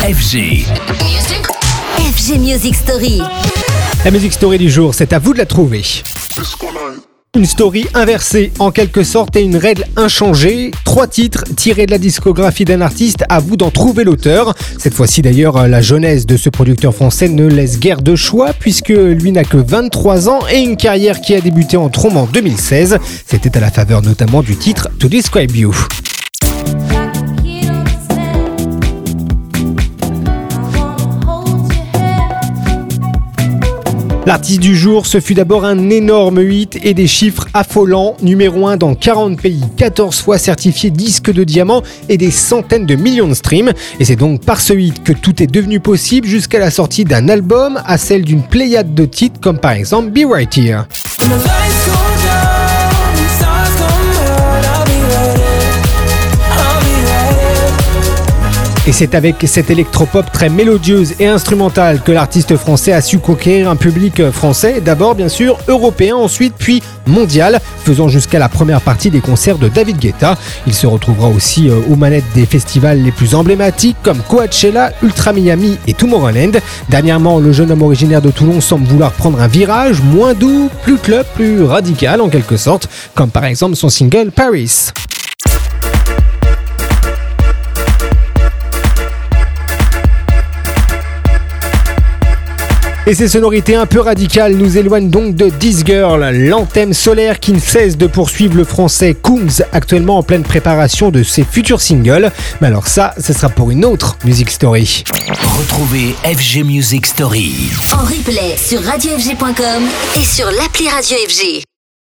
FG. FG Music Story. La Music Story du jour, c'est à vous de la trouver. Une story inversée en quelque sorte et une règle inchangée. 3 titres tirés de la discographie d'un artiste, à vous d'en trouver l'auteur. Cette fois-ci d'ailleurs, la jeunesse de ce producteur français ne laisse guère de choix puisque lui n'a que 23 ans et une carrière qui a débuté en trombe en 2016. C'était à la faveur notamment du titre To Describe You. L'artiste du jour, ce fut d'abord un énorme hit et des chiffres affolants. Numéro 1 dans 40 pays, 14 fois certifié disque de diamant et des centaines de millions de streams. Et c'est donc par ce hit que tout est devenu possible jusqu'à la sortie d'un album à celle d'une pléiade de titres comme par exemple Be Right Here. Et c'est avec cette électropop très mélodieuse et instrumentale que l'artiste français a su conquérir un public français, d'abord bien sûr européen, ensuite puis mondial, faisant jusqu'à la première partie des concerts de David Guetta. Il se retrouvera aussi aux manettes des festivals les plus emblématiques comme Coachella, Ultra Miami et Tomorrowland. Dernièrement, le jeune homme originaire de Toulon semble vouloir prendre un virage moins doux, plus club, plus radical en quelque sorte, comme par exemple son single Paris. Et ces sonorités un peu radicales nous éloignent donc de This Girl, l'anthème solaire qui ne cesse de poursuivre le français Coombs, actuellement en pleine préparation de ses futurs singles. Mais alors ça, ce sera pour une autre Music Story. Retrouvez FG Music Story En replay sur radiofg.com et sur l'appli Radio FG.